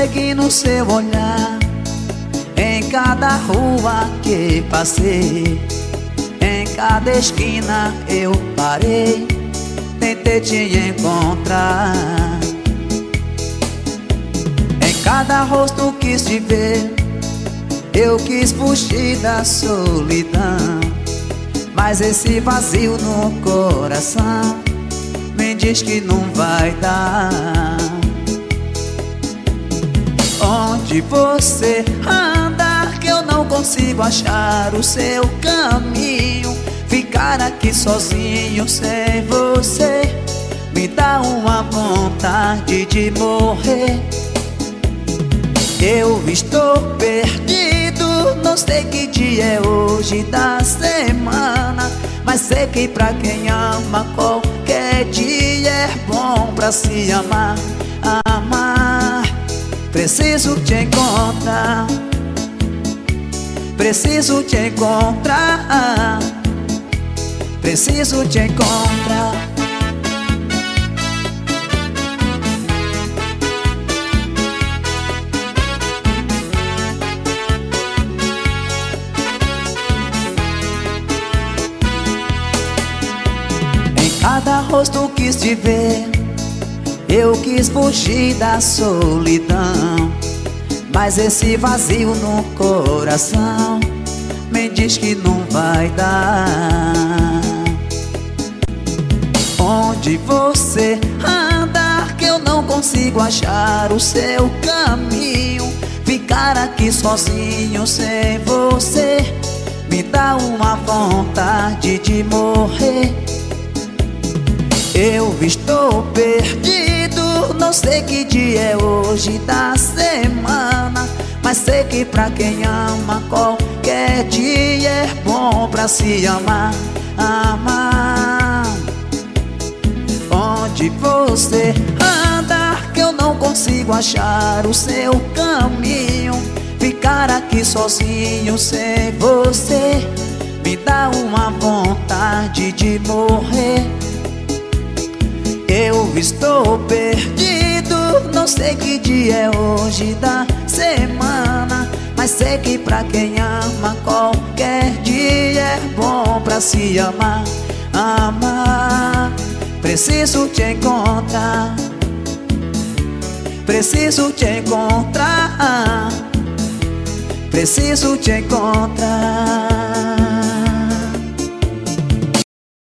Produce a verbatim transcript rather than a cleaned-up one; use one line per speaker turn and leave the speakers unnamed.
seguindo seu olhar em cada rua que passei, em cada esquina eu parei, tentei te encontrar. Em cada rosto quis te ver, eu quis fugir da solidão, mas esse vazio no coração me diz que não vai dar. Onde você anda que eu não consigo achar o seu caminho? Ficar aqui sozinho sem você me dá uma vontade de morrer. Eu estou perdido, não sei que dia é hoje da semana, mas sei que pra quem ama qualquer dia é bom pra se amar. Amar, preciso te encontrar, preciso te encontrar, preciso te encontrar. Cada rosto quis te ver, eu quis fugir da solidão, mas esse vazio no coração me diz que não vai dar. Onde você anda que eu não consigo achar o seu caminho? Ficar aqui sozinho sem você me dá uma vontade de morrer. Eu estou perdido, não sei que dia é hoje da semana, mas sei que pra quem ama qualquer dia é bom pra se amar. Amar. Onde você anda que eu não consigo achar o seu caminho? Ficar aqui sozinho sem você me dá uma vontade de morrer. Eu estou perdido, não sei que dia é hoje da semana, mas sei que pra quem ama qualquer dia é bom pra se amar. Amar, preciso te encontrar, preciso te encontrar, preciso te encontrar.